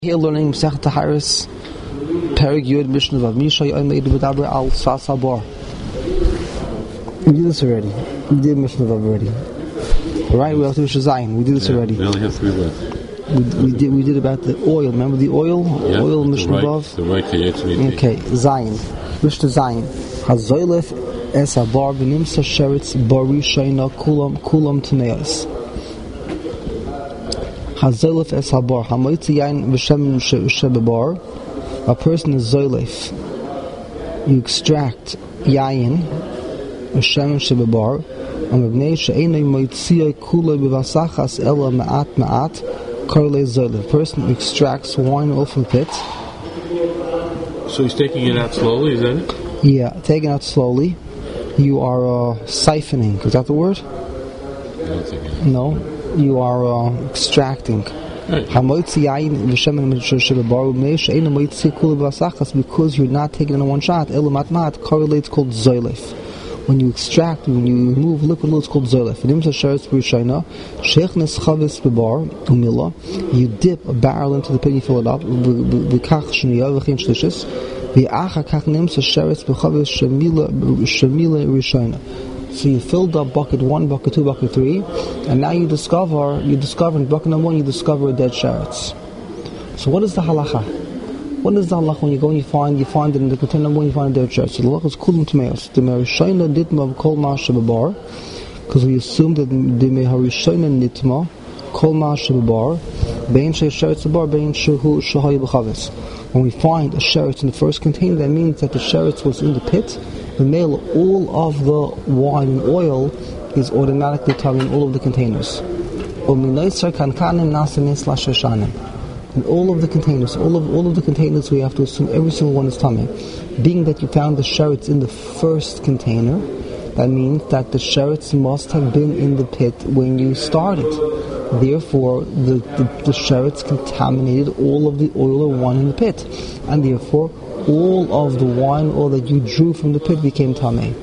Here learning Masechet Taharos, Perek Yud Mishnah Vav Misha Yomed B'Daber Al Sas Habar. We did this already. We did Mishnah Vav already. Right? We have to Mishnah Zayin. We did this already. We only have three left. We did about the oil. Remember the oil? Yeah, oil Mishnah Vav. The right Kayetz. Okay. Zayin. Mishnah Zayin. Hazoylef Es Habar V'Nimsa Sheretz Bari Shayna Kulam Tameos. Hazelef es habar hamoitzi yain v'shem shebebar. A person is zoylef. You extract yain v'shem shebebar. Amabnei she'enei moitziyai kulei b'vasachas ela ma'at karlei zoylef. A person extracts wine oil from pit. So he's taking it out slowly, is that it? Yeah, taking it out slowly. You are siphoning. Is that the word? I don't think it is. No. You are extracting. Because you're not taking it in one shot. Correlates called zoylef. When you extract, when you remove liquid, it's called zoylef. You dip a barrel into the pit, you fill it up. So you filled up bucket 1, bucket 2, bucket 3, and now you discover in bucket number 1 you discover a dead sheretz. So what is the halacha? What is the halacha when you go and you find it in the container number 1 you find a dead sheretz? So the halacha is kulam tameos. The merishayna nitma kol ma shebebar, because we assume that the merishayna nitma kol ma shebebar bein she sheretz bebar bein shehu shahay b'chavis. When we find a sheretz in the first container, that means that the sheretz was in the pit. The male, all of the wine and oil is automatically tummy in all of the containers. In all of the containers, all of the containers, we have to assume every single one is tummy. Being that you found the sheretz in the first container, that means that the sheretz must have been in the pit when you started. Therefore, the sheretz contaminated all of the oil or wine in the pit, and therefore all of the wine oil that you drew from the pit became tamei.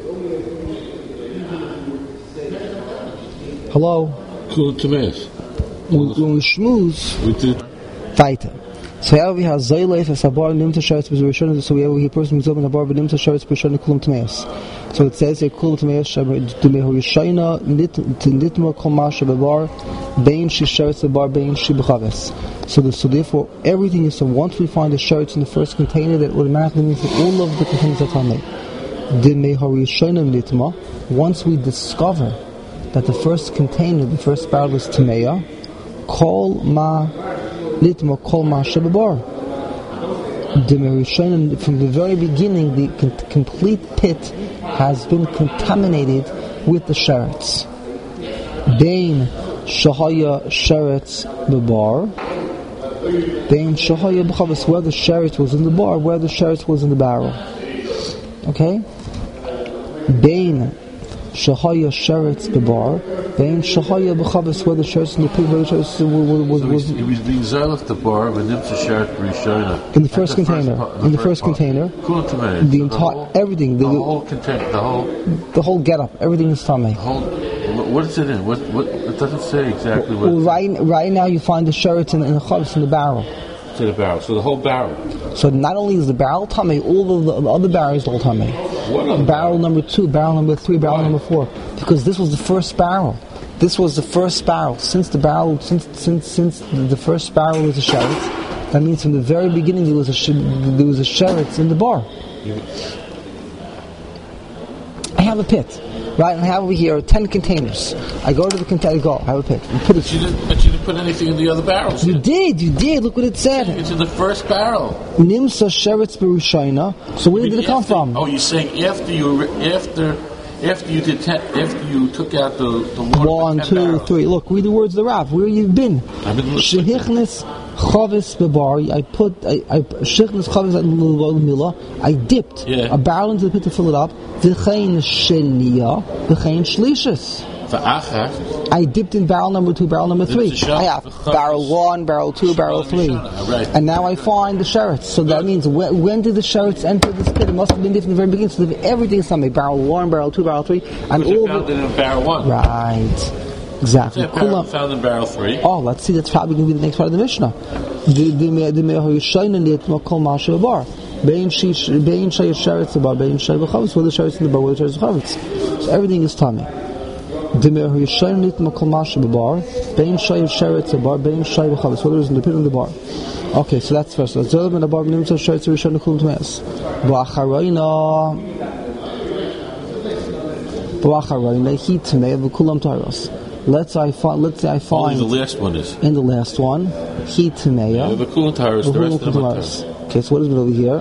Hello? Cool tameos. When we schmooze, We did. weiter. So here we have zoylef es habar nimta sheretz b'rishon. So we have a person who's open habar v'nimta sheretz b'rishon kulam tameos. So it says here kulam tameos demehu yishayna nitma kol ma shebebar bein she sheretz bebar bein she b'chaves. So therefore everything is, so once we find the sheretz in the first container, that automatically means that all of the containers are tamei. Demehu yishayna nitma. Once we discover that the first container, the first barrel is tameya, kol ma Litma kol ma shebebar. From the very beginning, the complete pit has been contaminated with the sheretz. Bein shahaya sheretz bebar. Bein shahaya b'chavis, where the sheretz was in the bar, where the sheretz was in the barrel. Okay? Bein shahaya sheretz bebar. Bein shahaya b'chavis, where the sheretz in the pit, where the sheretz was. He was being zealous the bar, but nimsa sheretz b'rishona. In the first container. In the first container. Cool tameos. The entire, everything. The whole container. The whole getup. Everything is tamei. What is it in? What? It doesn't say exactly what. Well, right now you find the sheretz in the chavis in the barrel. To the barrel. So the whole barrel. So not only is the barrel tamei, all of the other barrels are all tamei. Barrel number 2, barrel number 3, barrel number 4. Because this was the first barrel. This was the first barrel. Since the first barrel was a sheretz, that means from the very beginning there was a sheretz in the bar. I have a pit, right? And I have over here 10 containers. I go to the container. I have a pit. But you didn't put anything in the other barrels. You did. Look what it said. It's in the first barrel. Nimsa sheretz b'rishayna. So where did it come from? Oh, you're saying after you took out the water. 1, 2, 3. Look, read the words of the Rav. Where you've been? I've been listening. Shehichnes chavis bebar. I shehichnes chavis mila. I dipped a barrel into the pit to fill it up. V'chein shenia. V'chein shlishis. I dipped in barrel number 2, barrel number 3. I have barrel 1, barrel 2, barrel 3. And now I find the sheretz. So that means when did the sheretz enter this pit? It must have been different in the very beginning. So everything is something. Barrel 1, barrel 2, barrel 3. And all found it in barrel 1. Right. Exactly. Found in barrel 3. Oh, let's see. That's probably going to be the next part of the Mishnah. Bein shay sheretz bar, bein shay b'chavetz. Whether sheretz in the bar, whether sheretz b'chavetz. So everything is tummy. Demer hu yishayin nit makol mashe b'bar, bein shay sheretz bar, bein shay b'chavetz. Whether it's in the pit or in the bar. Okay, so that's first. Zolem in the bar nimtza sheretz rishon nekulim tmeis. B'acharayna he tmei v'kulam taros. Let's say I find. Only the last one is. In the last one, he tmeya. The kulam taros. The rest of them are taros. Okay, so what is it over here?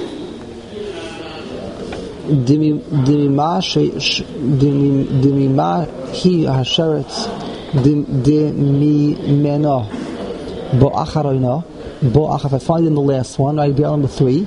Dimi ma hi hasheretz dimi mena bo acharayna. If I find in the last one, right, barrel number 3,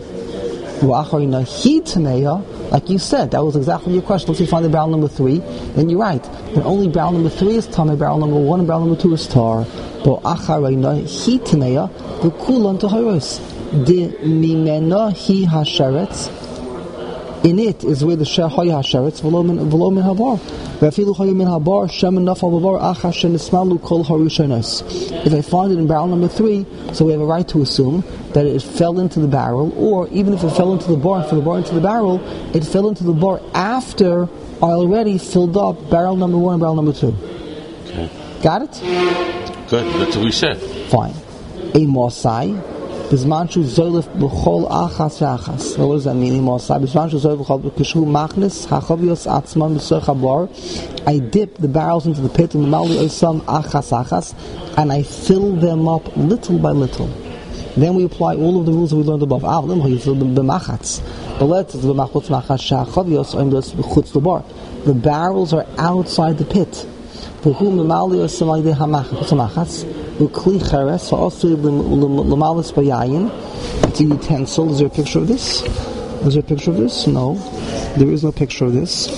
like you said, that was exactly your question. Let's say you find the barrel number 3, then you're right. And only barrel number 3 is tamei, barrel number 1 and barrel number 2 is tar. But acharayna hi tameya v'kulan taharos. De mimena hi hasheretz. In it is where the sheh hay hasheretz v'lo min habar. V'afilu hay min habar shemen nafal b'bar achar shenismalu kol harushanos. If I find it in barrel number 3, so we have a right to assume that it fell into the barrel, or even if it fell into the bar, from the bar into the barrel, it fell into the bar after I already filled up barrel number 1 and barrel number 2. Okay. Got it? Good. That's what we said. Fine. A mosai. Bizmanchu zoylef b'chol achas v'achas. What does that mean? Bizmanchu zoylef b'chol kishu machnis hachavios atzman b'soch habar. I dip the barrels into the pit and the mali osam achas, and I fill them up little by little. Then we apply all of the rules that we learned above. But let's the barrels are outside the pit. It's a utensil. Is there a picture of this? Is there a picture of this? No. There is no picture of this.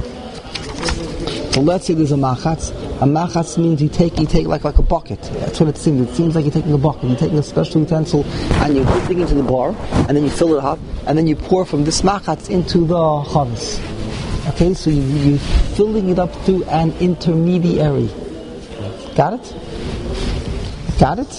So let's say there's a machatz. A machatz means you take like a bucket. That's what it seems. It seems like you're taking a bucket. You're taking a special utensil and you're dipping into the bar, and then you fill it up, and then you pour from this machatz into the chavis. Okay, so you're filling it up through an intermediary. Got it? Got it?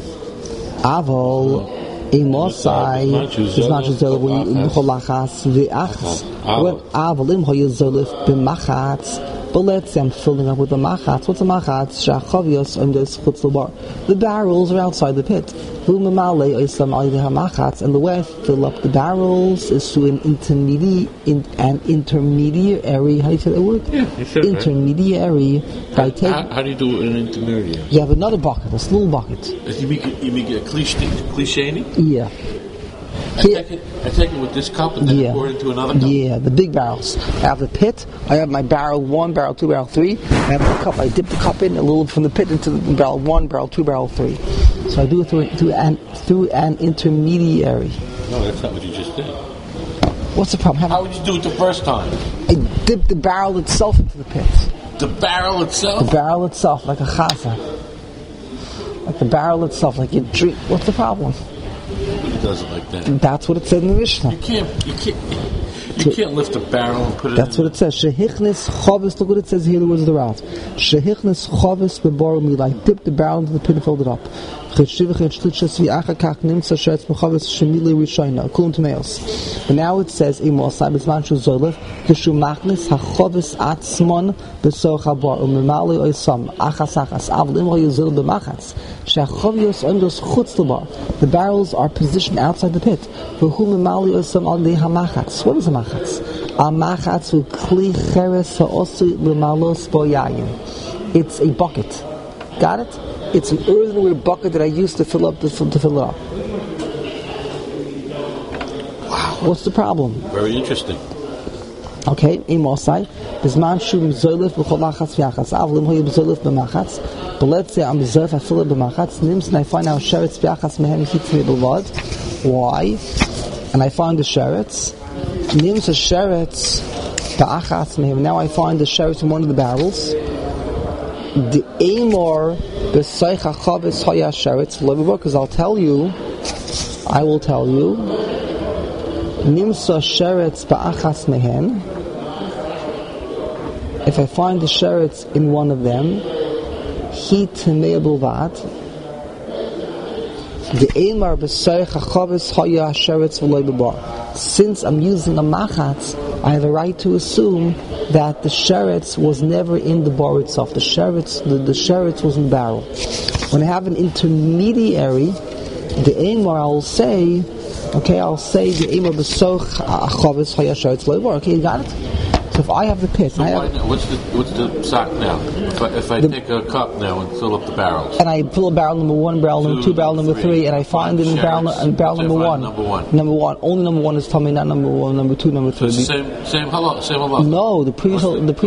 Aval imosai is not just cholachas ve'achas. Aval imhoyezolif b'machatz. But let's say I'm filling up with the machatz. What's a machatz? Shachavios on this chutz bar. The barrels are outside the pit. And the way I fill up the barrels is through an intermediary. How do you say that word? Yeah, you said intermediary. How do you do an intermediary? You have another bucket, a small bucket. You make a cliche? Yeah. I take it with this cup and then pour it into another cup? Yeah, the big barrels. I have the pit, I have my barrel 1, barrel 2, barrel 3. I have the cup, I dip the cup in a little from the pit into the barrel 1, barrel 2, barrel 3. So I do it through an intermediary. No, that's not what you just did. What's the problem? How would you do it the first time? I dip the barrel itself into the pit. The barrel itself? The barrel itself, like a chaza. Like the barrel itself, like you drink. What's the problem? Nobody does it like that. That's what it said in the Mishnah. You can't lift a barrel and put it That's what it says. Shehichnis chavis. Look what it says here, the words of the Rav. Shehichnis chavis bebar mi. Like dip the barrel into the pit and filled it up. But now it says imosai b'zmanchu zoylef kishu machnis hachavis atzmon b'soch habar umemali oisam achas avl imro yizol b'machatz shechavios ondos chutz lebar. The barrels are positioned outside the pit. V'hu memali oisam al hamachatz. What is a machatz? A machatz with kli cheres ha'osu l'malos bo yayin. It's a bucket. Got it? It's an earthenware bucket that I used to fill up to fill it up. Wow, what's the problem? Very interesting. Okay, imosai. Bizman shum zoylef b'cholachas v'achas. Avlim hoyu b'zoylef b'machatz. But let's say I'm b'zoylef, I fill it b'machatz. Nims and I find out sheretz v'achas mehem yitzmi b'vad. Why? And I find the sheretz. Nims a sheretz v'achas mehem. Now I find the sheretz in one of the barrels. The Amor b'saycha chavis haya sheretz v'lo because I will tell you, nimsa sheretz ba'achas mehen. If I find the sheretz in one of them, he Tamei Bilvad. The Eimar B'Seich HaChavis Haya HaSheretz V'Loi B'Bar. Since I'm using a machatz, I have a right to assume that the sheretz was never in the bar itself. The sheretz was in the barrel. When I have an intermediary, the Eimar, I'll say the Eimar B'Seich HaChavis Haya HaSheretz V'Loi B'Bar. Okay, you got it? So if I have the pit, so what's the sock now? If I take a cup now and fill up the barrels, and I fill a barrel number 1, barrel number 2, barrel number 3, and I find it in barrel number 1. Number 1. Only number 1 is tummy, not number 1, number 2, number 3. So it's same halach. No, the previous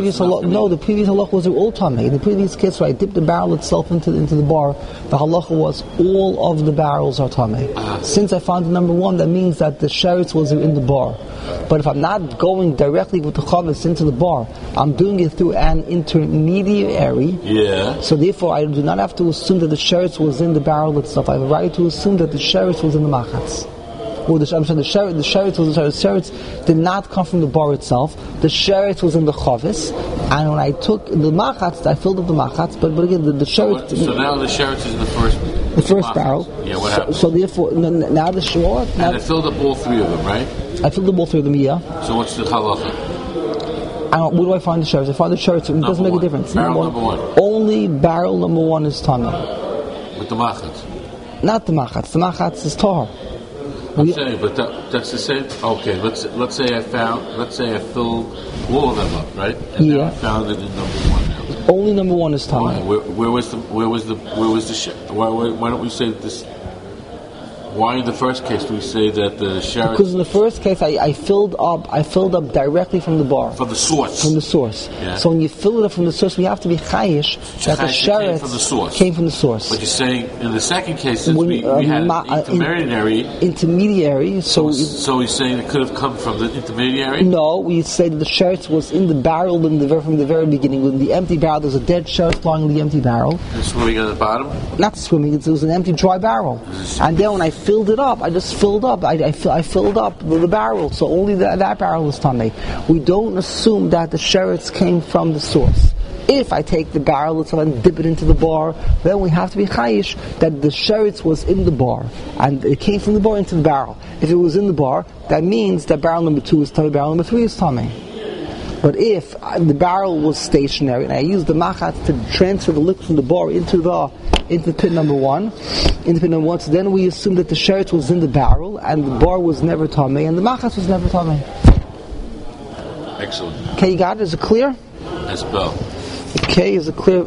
halach was all tummy. In the previous case, where I dipped the barrel itself into the bar, the halacha was all of the barrels are tummy. Since I found the number 1, that means that the sheretz was in the bar. But if I'm not going directly with the chavis into the bar, I'm doing it through an intermediary. Yeah. So therefore, I do not have to assume that the sheretz was in the barrel itself. I have a right to assume that the sheretz was in the machatz. Or the sheretz did not come from the bar itself. The sheretz was in the chavis, and when I took the machatz, I filled up the machatz. But again, the sheretz. So now the sheretz is in the first. The first barrel. Yeah. What happened? So therefore, now the sheretz. And I filled up all 3 of them, right? I filled up all 3 of them. Yeah. So what's the halacha? Where do I find the sheretz? I find the sheretz. It doesn't make a difference. Barrel number 1. Only barrel number 1 is tamei. With the machatz. Not the machatz. The machatz is tahor. I'm saying, but that's the same. Okay, let's say I filled all of them up, right? And yeah. Now I found it in number 1 now. Only number 1 is tamei. Where was the why don't we say that this? Why in the first case do we say that the sheretz? Because in the first case I filled up directly from the bar. From the source. From the source. Yeah. So when you fill it up from the source, we have to be chayish that the sheretz came from the source. But you're saying in the second case, since we had an intermediary. So he's saying it could have come from the intermediary? No, we say that the sheretz was in the barrel from the very beginning. When the empty barrel, there's a dead sheretz lying in the empty barrel. And swimming at the bottom? Not swimming, it was an empty dry barrel. And then when I filled it up, I filled up the barrel, so only that barrel was tamei. We don't assume that the sheretz came from the source. If I take the barrel itself and dip it into the bar, then we have to be chayish that the sheretz was in the bar, and it came from the bar into the barrel. If it was in the bar, that means that barrel number 2 is tamei, barrel number 3 is tamei. But if the barrel was stationary, and I used the machatz to transfer the liquid from the bar into pit number 1, so then we assume that the sheretz was in the barrel, and the bar was never tamei, and the machatz was never tamei. Excellent. Okay, you got it? Is it clear? As well. Okay, is it clear?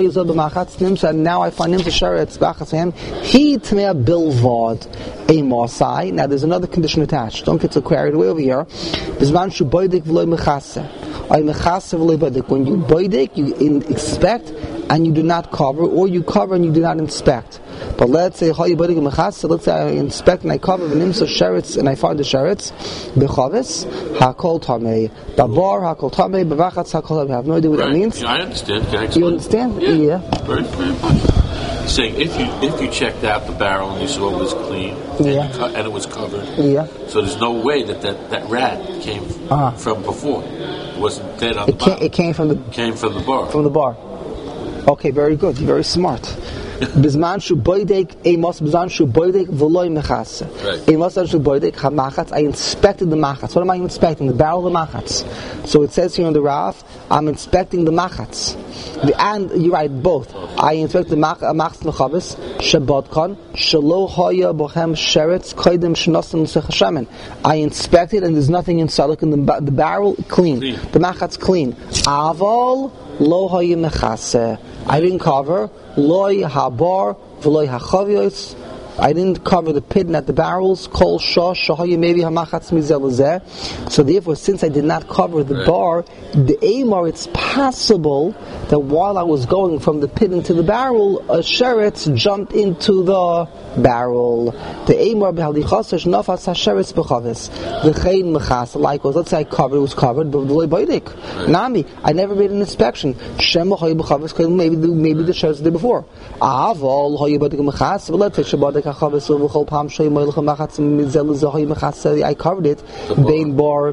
And now I find him to sheretz b'achas he tamei bilvad a masai. Now there's another condition attached. Don't get so carried away over here. Bizman shu boidik v'loy mechase. Ay mechase v'loy boidik. When you boidik, you inspect and you do not cover, or you cover and you do not inspect. But let's say let's say I inspect and I cover v'nimsa sheretz and I find the sheretz b'chavis hakol tamei babar hakol tamei b'vachatz hakol tamei. I have no idea what that means. Yeah, I understand. Can I explain? You understand? Yeah. Very, very much. Saying if you checked out the barrel and you saw it was clean and it was covered, so there's no way that rat came from before. It wasn't dead on the bottom. It came from the bar. From the bar. Okay, very good. You're very smart. Bizman shu boidek amos bizman shu boidek v'loy mechase. Amos shu boidek hamachatz. I inspected the machatz. What am I inspecting? The barrel of the machatz. So it says here on the Raf, I'm inspecting the machatz. And you write both. I inspect the machatz mechavis shabotkan shelo hoya bochem sheretz koydem shnosim sechashamen. I inspect it and there's nothing inside. In the barrel clean. The machatz clean. Aval lo hoya mechase. I didn't cover loy habar v'loy hachavios. I didn't cover the pit at the barrels. Kol shosh shahoya maybe hamachatz mizelazeh. So therefore, since I did not cover the bar, the Amar, it's possible that while I was going from the pit into the barrel, a sheretz jumped into the barrel. The Amar b'halichasash nafas hasheretz b'chavis. The chein mechas. Likewise, let's say I covered, it was covered, but v'loy boidik. Nami, I never made an inspection. Shem b'chavis b'chavis. Maybe the sheretz did before. Aval hoya boidik mechas. But let's say shabbatik I covered it. Bein bar,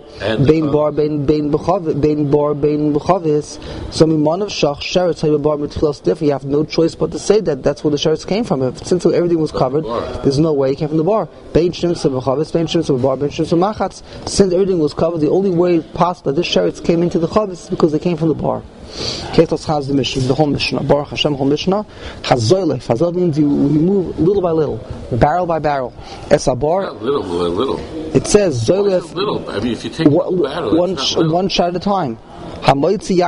so mimanav shach sheretz haybar mitfilas different. You have no choice but to say that that's where the sheretz came from. Since everything was covered, there's no way it came from the bar. Bein shimtz b'chavis, bein shimtz b'bar, bein shimtz b'machatz. Since everything was covered, the only way possible that this sheretz came into the chavis is because they came from the bar. Ketos has the Mishnah, the whole Mishnah. Baruch Hashem, whole Mishnah. Hazoilef. Hazoilef means you remove little by little, barrel by barrel. Esabar. Little by little. It says Zoilef. Little. I mean, if you take one shot at a time. Multiple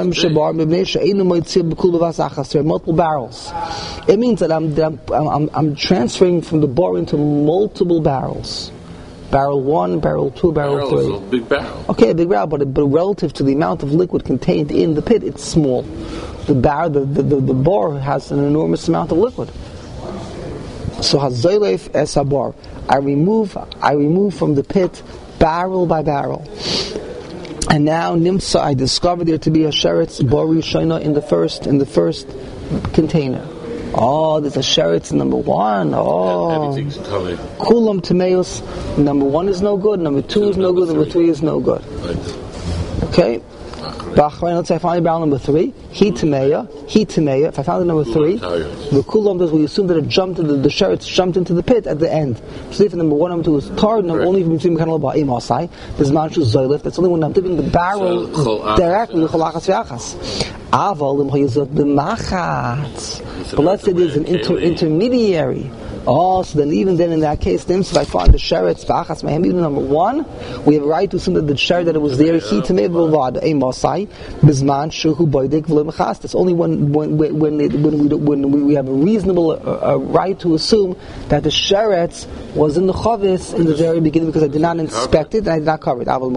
barrels. It means that I'm transferring from the bar into multiple barrels. Barrel 1, barrel 2, barrel 3. Is a big barrel. Okay, a big barrel, but relative to the amount of liquid contained in the pit, it's small. The bar has an enormous amount of liquid. So hazoilef es habar. I remove from the pit barrel by barrel. And now nimsa, I discovered there to be a sheretz bari shayna in the first container. Oh, there's a sheretz number 1. Oh, everything's coming. Kulam tameos. Number 1 is no good. Number 2 is no good. Number 3 is no good. Okay. Let's say I find barrel number 3. He tameya. If I found the number 3, the kulam does we assume that it jumped into the sheretz jumped into the pit at the end. So if number 1, number 2 is tarred, number only between kind of about imosai. There's manchu zoilef. That's only when I'm dipping the barrel directly with cholachas v'achas. Aval imhoyazot b'machatz. But let's say there's an intermediary. Oh, so then even then in that case, if I find the sheretz b'achas mehem, even number 1, we have a right to assume that the sheretz that it was there, he to me b'vad a mosai bizman shuhu boydek v'lemachas. That's only when we have a reasonable right to assume that the sheretz was in the chavis in the very beginning because I did not inspect it and I did not cover it. I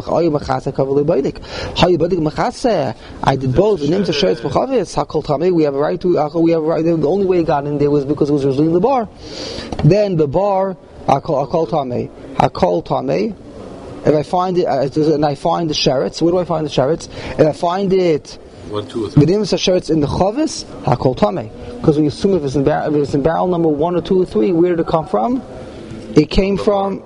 did both. The names of sheretz b'chavis hakol tamei. We have a right to. The only way it got in there was because it was originally in the bar. Then the bar, hakol tamei. If I find it, and I find the sheretz, where do I find the sheretz? If I find it, 1, 2, or 3. The name of the sheretz in the chavis, hakol tamei. Because we assume if it's in barrel number 1 or 2 or 3, where did it come from? It came from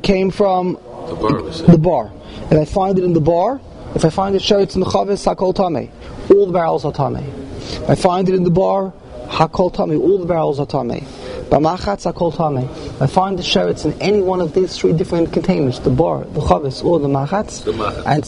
the bar. If I find it in the bar, if I find the sheretz in the chavis, hakol tamei. All the barrels are tamei. If I find it in the bar, hakol tamei. All the barrels are tamei. B'machatz hakol tamei. I find the sheretz in any one of these 3 different containers, the bar, the chavis, or the machatz. And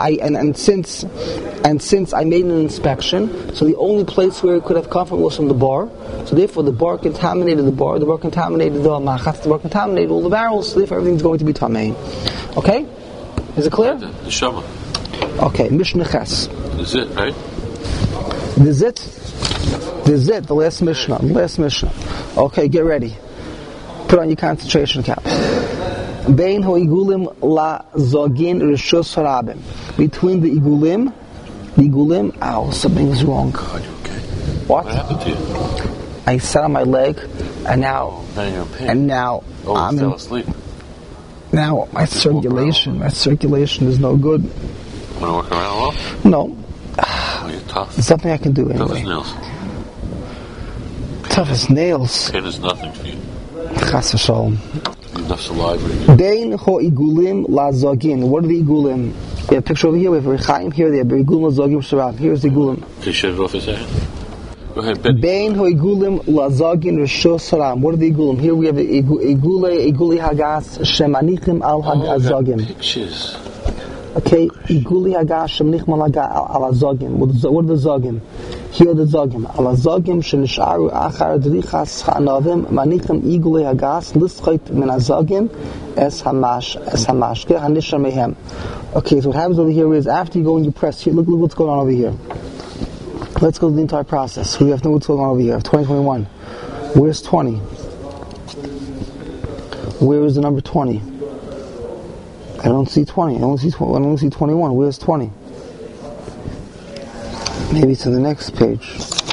since I made an inspection, so the only place where it could have come from was from the bar. So therefore, the bar contaminated the bar contaminated the machatz, the bar contaminated all the barrels. So therefore, everything's going to be tamei. Okay, is it clear? The shama. Okay, Mishnah Ches. This is it, right? This is it. The last Mishnah. Okay, get ready. Put on your concentration cap. Bein ho'igulim la zogin rishus harabim. Between the igulim. Ow, something is wrong. God, you okay? What happened to you? I sat on my leg, and now you're in pain. And now I'm fell asleep. Now my circulation is no good. Want to walk around a lot? No. Oh, you're tough. It's something I can do anyway. Tough as nails. Tough as nails. Pain is nothing for you. Chas v'shalom. Enough saliva. Bein ho'igulim la zogin. What are the igulim? We have a picture over here. We have Rechaim here. They have igulim la zogin sharav. Here's the igulim. Can you shut it off a second? Go ahead, Betty. Bein ho'igulim la zogin rishos haram. What are the igulim? Here we have the iguli hagas shemanichim al hazogim. Pictures. Okay, iguli hagas shemanichim al hazogim. What are the zogim? Here are the zogim. Al hazogim shenisharu achar drichas ha'anavim manichim iguli hagas lischait min hazogim es hamashke hanishar mehem. Okay, so what happens over here is after you go and you press here, look what's going on over here. Let's go to the entire process. We have to know what's going on over here. 2021. Where's 20? Where is the number 20? I don't see 20. I only see 21. Where's 20? Maybe it's on the next page.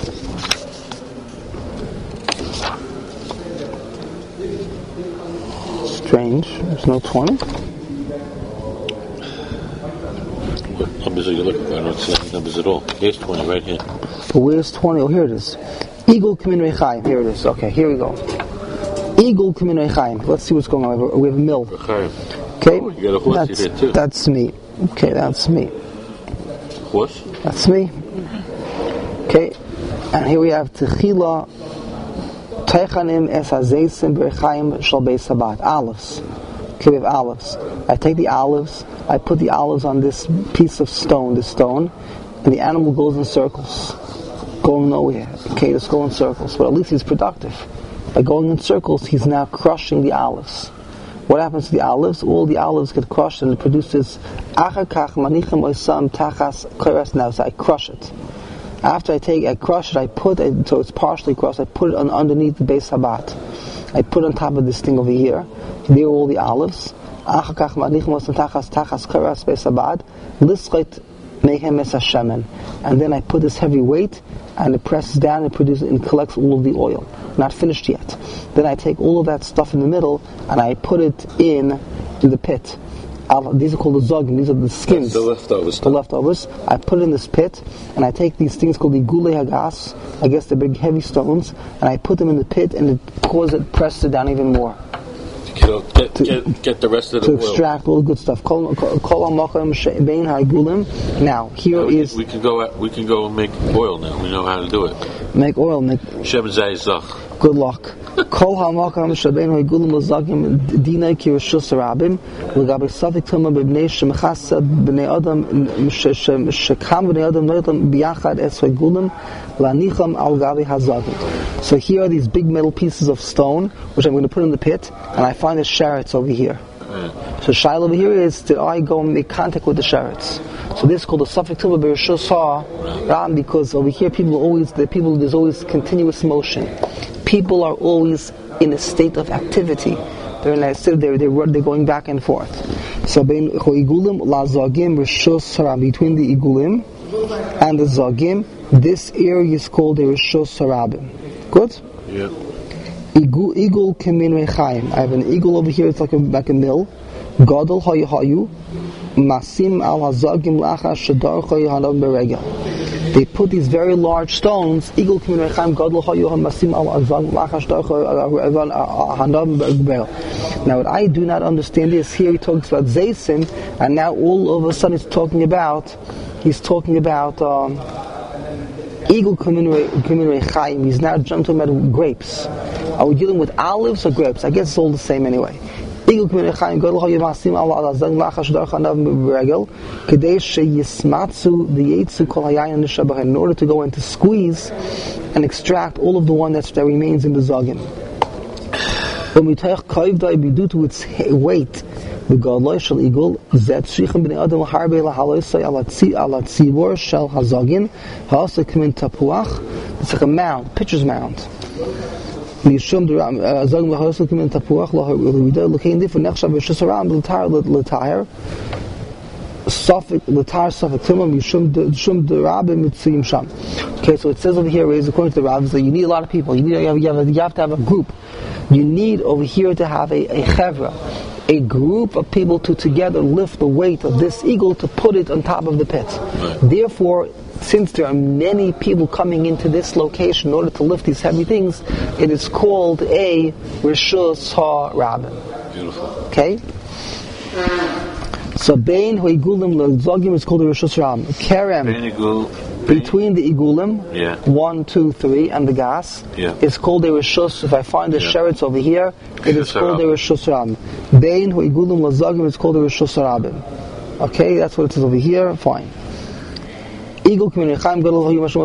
Strange. There's no 20. What numbers are you looking for? I don't see any numbers at all. Here's 20 right here. But where's 20? Oh, here it is. Eagle Kamin Rechaim. Here it is. Okay, here we go. Eagle Kamin Chaim. Let's see what's going on. We have a mill. Okay, you got a horse here too. That's me. Okay, that's me. Horse? That's me. Okay, and here we have Techila Teichanim Es Hazeisim Berchaim Shal Beis Sabat. Olives. Okay, we have olives. I take the olives, I put the olives on this piece of stone, and the animal goes in circles. Going nowhere. Okay, just go in circles. But at least he's productive. By going in circles, he's now crushing the olives. What happens to the olives? All the olives get crushed and it produces achakach manichem oisam tachas koras. Now, so I crush it. After I crush it, I put it, so it's partially crushed, I put it underneath the Beis Sabat. I put on top of this thing over here. There are all the olives. Achakach manichem oisam tachas koras Beis Sabat. Lischet mehem es hashemen. And then I put this heavy weight and it presses down and produces and collects all of the oil. Not finished yet. Then I take all of that stuff in the middle and I put it in the pit. These are called the zogim. These are the skins. The leftovers. The leftovers. I put it in this pit and I take these things called the gulei hagas. I guess the big heavy stones, and I put them in the pit and it presses it down even more. Get the rest of the oil. To extract all the good stuff. Now, here is... We can go and make oil now. We know how to do it. Make oil. Shem Zayzach. Good luck. Kol hamakam shabeinu higulim l'zagim dina kirishus rabim l'gabe safik tuma b'bnei shemechasa b'nei adam shekam b'nei adam noitam b'yachad es higulim lanicham al gabe hazagim. So here are these big metal pieces of stone which I'm going to put in the pit, and I find the sharets over here. So shaila over here is, did I go and make contact with the sharets? So this is called the safik tuma b'rishus rabim, because over here there's always continuous motion. People are always in a state of activity. They're in a state, they're going back and forth. So between the igulim and the zagim, this area is called the rishus harabim. Good? Yeah. Eagle kamin rechaim. I have an eagle over here. It's like a mill. Gadol hayu masim al hazagim lacha shadar chayu hanav beregel. They put these very large stones. Eagle kamin rechaim gadol hayu masim al hazagim lacha shadar chayu hanav beregel. Now, what I do not understand is here he talks about zaysim, and now all of a sudden he's talking about eagle kamin rechaim. He's now jumping about grapes. Are we dealing with olives or grapes? I guess it's all the same anyway. In order to go and to squeeze and extract all of the one that remains in the zagim. Due to its weight, the godloi shel eagle zet shichem bnei adam harbe lahaloisay ala tzibor shel hazagin ha'asa kamin tapuach. It's like a mound, pitcher's mound. Mishum zagim lahaloisay kamin tapuach laharudah looking different nechshav v'shus aram l'tayr Suffolk Tumah Mishum Derabim Mitzuyim Sham. Okay, so it says over here, according to the rabbis, that you need a lot of people. You have to have a group. You need over here to have a chevra, a group of people to together lift the weight of this eagle to put it on top of the pit. Right. Therefore, since there are many people coming into this location in order to lift these heavy things, it is called a Rishus HaRabim. Beautiful. Okay? So Bein Hoigulim L'Zogim is called the Rishus Ram. Kerem between the Igulim, 1, 2, 3, and the gas is called the Rishus. If I find the sherets over here, it is called the Rishus Ram. Bein Hoigulim L'Zogim is called the Rishus Rabim. Okay, that's what it is over here. Fine. Eagle community Chaim Gadol Hayu Mashum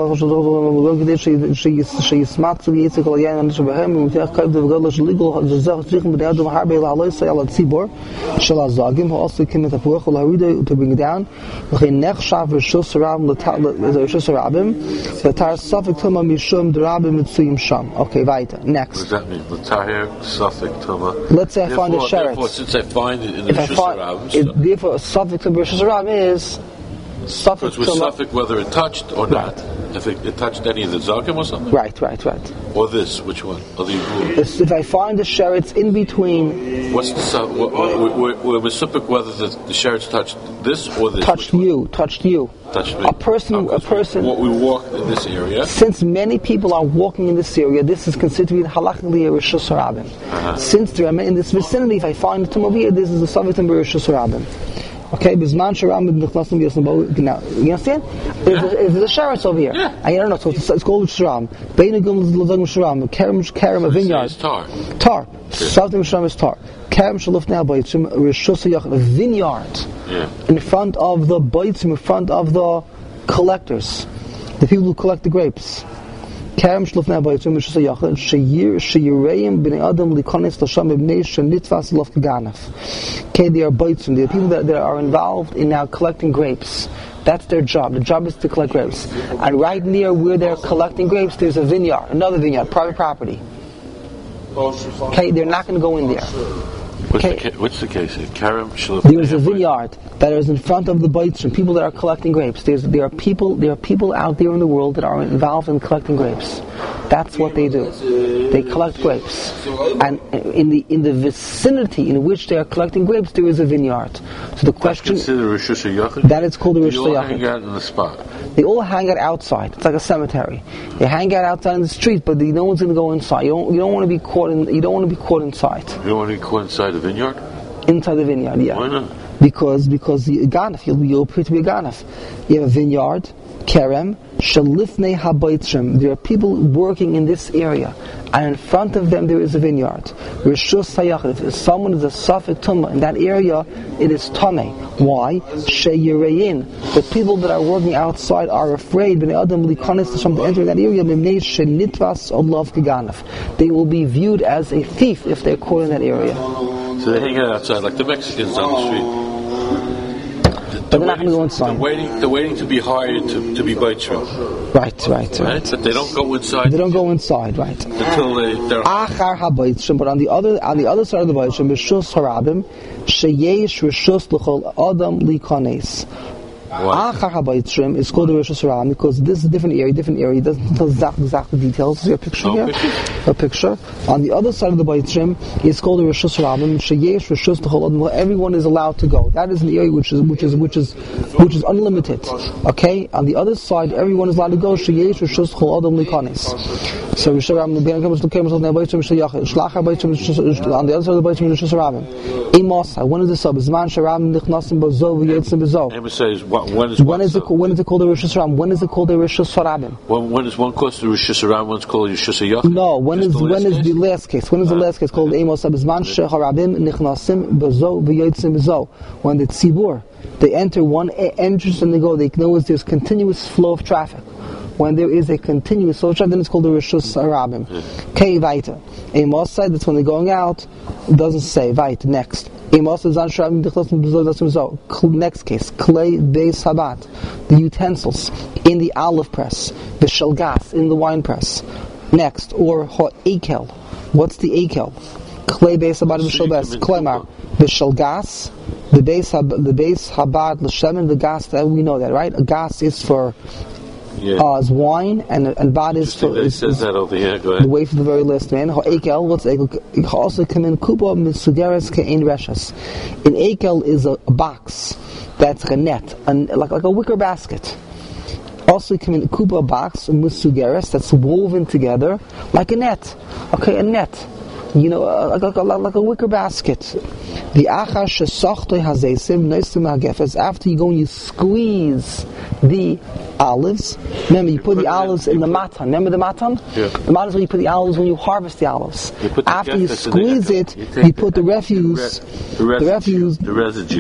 Sheyismatzu Yitzchak Al Yain and Shabahem Mutech Kaib the Gadol Sheligal Zach Zichem Bnei Adam Harbe La'aloi Sayal Tzibor Shel Hazagim who also came at Tapuach L'Harida to bring it down. L'chein Nechshav Rishus Harabim Rishus Harabim L'tar Safek Tumah Mishum Derabim Mitzuyim Sham. Okay, weiter. Next. What does that mean? L'tar Safek Tumah. Let's say I find the sherets. Therefore, since I find it in the Rishus Harabim, therefore Safek Tumah Rishus Harabim is Suffolk, whether it touched or not. If it touched any of the zakim or something? Right. Or this, which one? Or the igul? If I find the sheretz in between... What's the... We're specific whether the sheretz touched this or this? Touched you. Touched me. A person... What we walk in this area... Since many people are walking in this area, this is considered to be halachically a Rishus Harabim. Since there are in this vicinity, if I find the tomb over here, this is the Savitim Rishus Harabim. Okay, Bizman Sharam Nichnasim Yosnabo. Now, you understand? There's a sheretz over here. Yeah. I don't know, so it's called Sharam. Beinagum Ladagum Sharam. Kerem a vineyard. Tar. Savitim Sharam is tar. Kerem Shaluf Now Baitzim Rishus Hayach, a vineyard. Yeah. In front of the Baitzim, in front of the collectors, the people who collect the grapes. Kerem Shaluf Now Baitzim Rishus Hayach, Sheyireim Bnei Adam Likonis Lasham Ibnei Shenitvas Lof Kaganaf. Okay, they are Baitzim, they are people that are involved in now collecting grapes. That's their job. The job is to collect grapes. And right near where they're collecting grapes, there's a vineyard, another vineyard, private property. Okay, they're not going to go in there. What's the case here? There is a vineyard that is in front of the Baitzim, people that are collecting grapes. There are people out there in the world that are involved in collecting grapes. That's what they do. They collect grapes. And in the vicinity in which they are collecting grapes, there is a vineyard. So the question... That's considered Rishus Hayachid? That is called a Rishus Hayachid. They all hang out in the spot? They all hang out outside. It's like a cemetery. They hang out outside in the street, but no one's going to go inside. You don't want to be caught inside. You don't want to be caught inside the vineyard? Inside the vineyard, yeah. Why not? Because the ganaf, you'll appear to be a ganaf. You have a vineyard, kerem, shalifnei habaytrim. There are people working in this area, and in front of them there is a vineyard. Rishus hayachid. If someone is a safek tumah in that area, it is tameh. Why? Sheyirein. The people that are working outside are afraid when Adam likonis to enter that area. Mimnei shenitvas olav kaganaf. They will be viewed as a thief if they're caught in that area. So they hang out outside like the Mexicans on the street. But they're not going to go inside. They're waiting to be hired to be Baitzim. Right. But they don't go inside. They don't go inside, right? Until they're... Achar haBaitzim, but on the other side of the Baitzim, Rishus Harabim, sheyesh Rishus l'chol Adam likones. Achar haBaitzim is called the Rishus Harabim because this is a different area. It doesn't tell exactly details. Is there a picture here? A picture. On the other side of the Baitzim, it's called the Rishus Harabim. Sheyesh Rishus l'chol Adam. Everyone is allowed to go. That is an area which is unlimited. Okay. On the other side, everyone is allowed to go. Sheyesh Rishus l'chol Adam likones. So Rishus Harabim comes to Baitzim Sheyachid. Shlachar Baitzim on the other side of the Baitzim Rishus Harabim. Imasa. When is the sub? Zman Sharabim nichnasim bazo v'yetzim bazo. When is it called the Rishus Harabim? When is it called the Rishus Harabim? When is one called the Rishus Harabim? One's called Rishus Hayachid? No. When is the last case? When is the last case called Amos Abizman Sheharabim Nichnasim Bazo V'Yotzim Bazo? When the Tzibur they enter one entrance and they go. They know there's continuous flow of traffic. When there is a continuous flow of traffic, then it's called the Rishus Harabim. Kei Vaita. Amos said that's when they're going out. It doesn't say Vaita. Next. Next case, clay beis habat, the utensils in the olive press, the shalgas in the wine press. Next, or akel. What's the akel? Clay beis habat v'shalbes. Klemar the shalgas, the beis habat l'shemen. The gas that we know that, right? A gas is for is wine, and bad is for it says that over here. Go ahead. The way for the very last man. Ha'ekel, what's ekel? Also come in kupa mitsugeres ke'ein reshas. An ekel is a box that's like a net, like a wicker basket. Also come in kupa box mitsugeres that's woven together like a net. Okay, a net. Like a wicker basket. The achar shesochtoi hazesim noisim hagefes. After you go and you squeeze the olives. Remember, you put the olives in the matan. Remember the matan? Yeah. The matan is where you put the olives when you harvest the olives. After you squeeze it, you put the refuse. The residue. The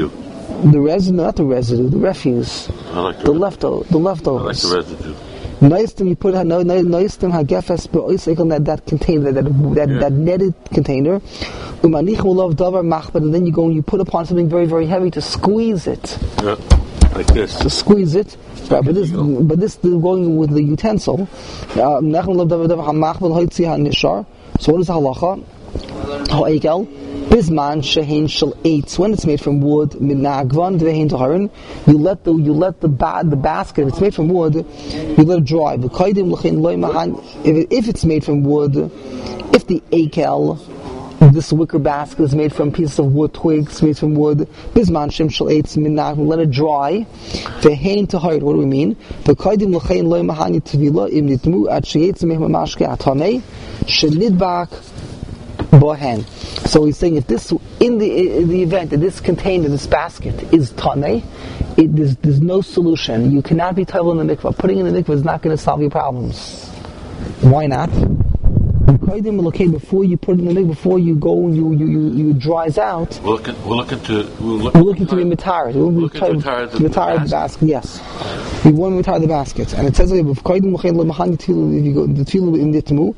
refuse. I like the leftovers. I like the residue. Noistim, you put noistim hagefes be'oisek on that container, that netted container. Umanichem love davar machbed, and then you go and you put upon something very, very heavy to squeeze it. Yeah, like this. To squeeze it. Right, but this going with the utensil. So what is the halacha? Ha'ekel. Bisman shehin shel eitz, when it's made from wood, minagvan dvehin taharin, you let the basket, if it's made from wood, you let it dry. If it's made from wood, if the akel, this wicker basket is made from pieces of wood, twigs made from wood, bisman shem shel eitz minagvan, let it dry. Dvehin taharin, what do we mean? V'kaidim l'chein loy mahani tvila im nitmu at sheitz meh mamashke atamei shenidbak bohen. So he's saying if this, in the event that this container, this basket is tamei, there's no solution. You cannot be table in the mikvah. Putting in the mikvah is not going to solve your problems. Why not? Before you put it in the mikvah, before you go and you dries out. We're looking to be mitared. We'll be mitared the basket. Yes, we want to retire the basket, and it says if you go the tefillah in the temu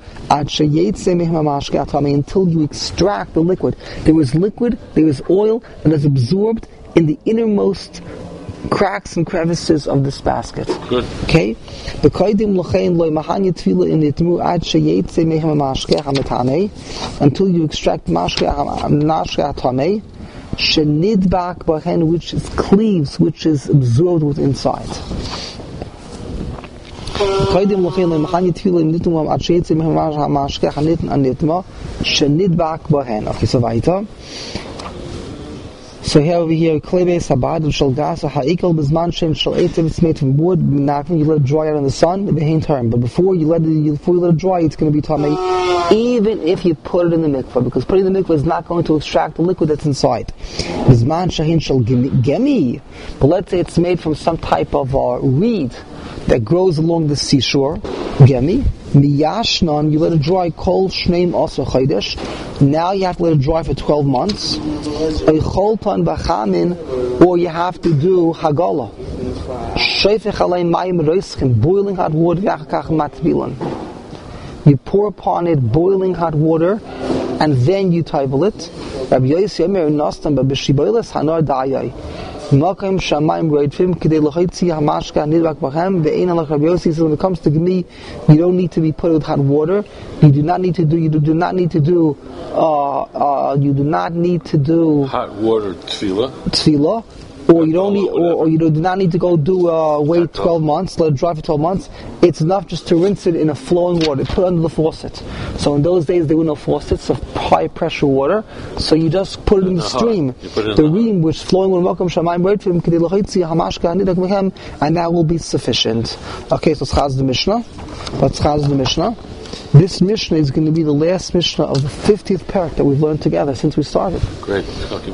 until you extract the liquid. There is liquid, there is oil, and it's absorbed in the innermost cracks and crevices of this basket. Good. Okay? Until you extract which is cleaves, which is absorbed with inside. Okay, so weiter. So here over here, klebe sabad shel gas ha'ikal bizman shem shel eitz, it's made from wood. You let it dry out in the sun, the behind term. But before you let it dry, it's going to be tamei, even if you put it in the mikvah, because putting in the mikvah is not going to extract the liquid that's inside. Bizman shahin shel gemi, but let's say it's made from some type of reed that grows along the seashore. Gemi miyashnan, you let it dry. Kol shneim also chaydesh. Now you have to let it dry for 12 months. A choltan bachamin, or you have to do hagala. Shefech alei mayim roischim, boiling hot water. V'achakach matbilan. You pour upon it boiling hot water, and then you table it. Rabbi Yossi Omer Nostam b'shiboiles hanar dayai. Makam shamayim roidfim k'dei l'chaytzi hamashka nidbak b'chem ve'ein alach Rabbi Yossi. So when it comes to gemi, you don't need to be put with hot water. You do not need to do hot water tefillah. Or you don't need, or you do not need to go wait 12 months, let it dry for 12 months. It's enough just to rinse it in a flowing water, put it under the faucet. So in those days there were no faucets of high pressure water, so you just put it in the stream. The ream which flowing with Malkam Shamayim and that will be sufficient. Okay, so Chaz the Mishnah. Let's Chaz the Mishnah. This Mishnah is going to be the last Mishnah of the 50th parak that we've learned together since we started. Great.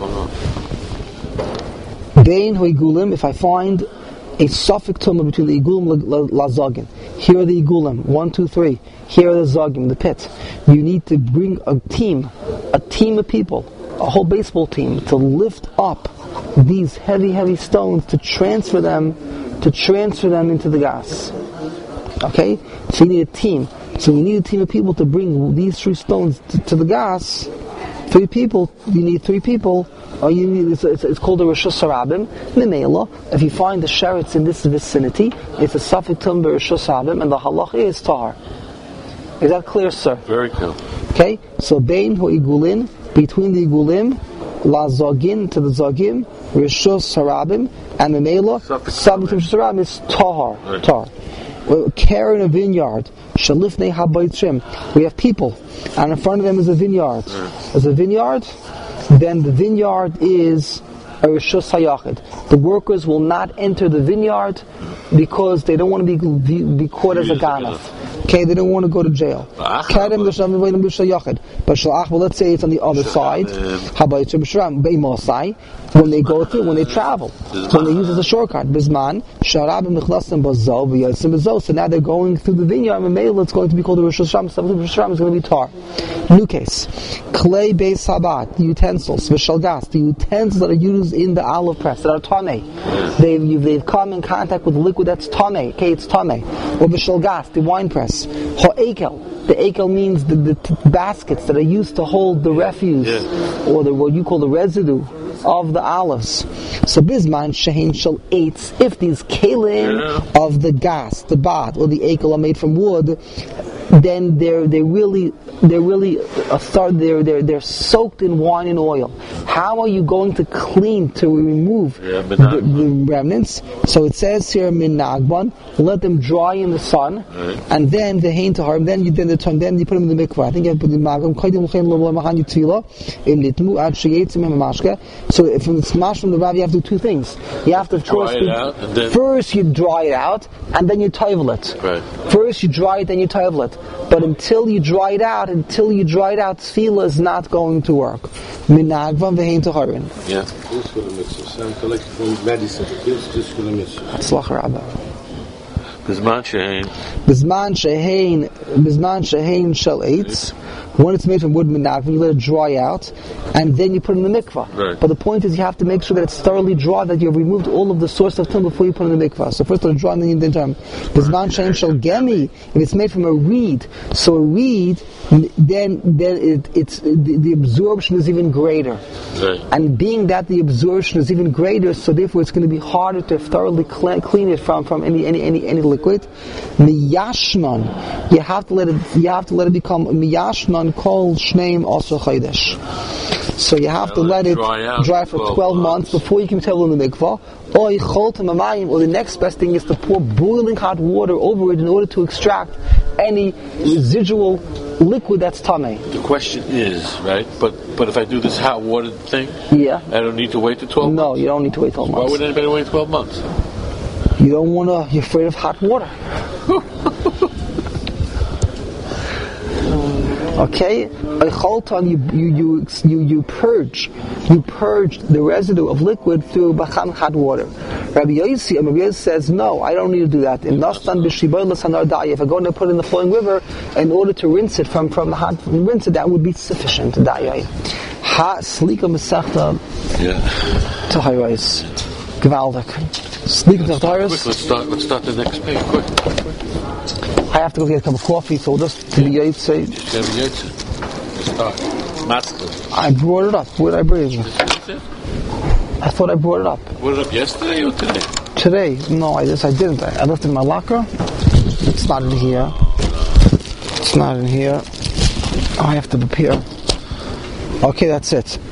If I find a suffix tumah between the igulim lazagim, here are the igulim, 1, 2, 3. Here are the zagim, the pit. You need to bring a team of people, a whole baseball team, to lift up these heavy stones to transfer them into the gas. Okay, so you need a team. So you need a team of people to bring these 3 stones to the gas. 3 people. You need 3 people. It's called a Rishus Harabim. Memela, if you find the sherets in this vicinity, it's a suffix tum b'Rishus Harabim, and the halach is tahar. Is that clear, sir? Very clear. Okay, so bein hu igulin, between the igulim, la zagin to the zagim, Rishus Harabim, and memela, suffix tum Rishus Harabim is tahar. Right. Tahar. Care in a vineyard, shalifnei habaytrim. We have people, and in front of them is a vineyard. There's a vineyard. Then the vineyard is a Rishus Hayachid. The workers will not enter the vineyard because they don't want to be caught as a ganav. Okay, they don't want to go to jail. But let's say it's on the other side. When they go through, when they travel, when they use it as a shortcut. So now they're going through the vineyard, and it's going to be called the Rosh Hashanah. The Rosh Hashanah is going to be tar. New case, clay beis sabat, the utensils, v'shalgas, the utensils that are used in the olive press that are tamei. They've come in contact with liquid that's tamei. Okay, it's tamei. Or v'shalgas, the wine press. Ha'ekel. The ekel means the baskets that are used to hold the refuse, or what you call the residue of the olives. So bisman shehin shel eitz, if these kalim of the gas, the bat, or the ekel are made from wood, then they're really they're soaked in wine and oil. How are you going to clean, to remove the remnants? So it says here, min nagban, let them dry in the sun, and then the hein tahar, then you put them in the mikvah. I think you have to put the magam kaidim l'chein lo mahan yitila im nitmu ad sheyetzim mashke. So if it's mash from the rav, you have to do two things. You have to first you dry it out, and then you tovel it. Right. First you dry it, then you tovel it. But until you dry it out, tefillah is not going to work. Minagvan vehein taharin. Yeah. Atzlach Rabba. Bizman shehein shel eitz. When it's made from wood minagvan, you let it dry out, and then you put it in the mikvah. Right. But the point is, you have to make sure that it's thoroughly dry, that you've removed all of the source of tum before you put it in the mikvah. So first let it dry, and then you turn. Bizman shehein shel gemi. If it's made from a reed, so a reed, then it's the absorption is even greater. Right. And being that the absorption is even greater, so therefore it's going to be harder to thoroughly clean it from any liquid. Miyashnon, you have to let it become miyashnon kol shneim also chaydesh. So you have to let it dry for 12 months before you can tell in the mikvah. Or the next best thing is to pour boiling hot water over it in order to extract any residual liquid that's tamei. The question is, right? But if I do this hot water thing, I don't need to wait 12 months? No, you don't need to wait 12 months. Why would anybody wait 12 months? You don't want to, you're afraid of hot water. Okay, you purge the residue of liquid through bacham hot water. Rabbi Yossi says no, I don't need to do that. If I go and put it in the flowing river in order to rinse it from the hot rinse it, that would be sufficient. Ha slika mesachta taharis gewaldig. Slika taharis. Let's start the next page. Quick. I have to go get a cup of coffee, so just to be Yaitse. I brought it up. Where did I bring it? I thought I brought it up. Brought it up yesterday or today? Today. No, I didn't. I left it in my locker. It's not in here. I have to prepare. Okay, that's it.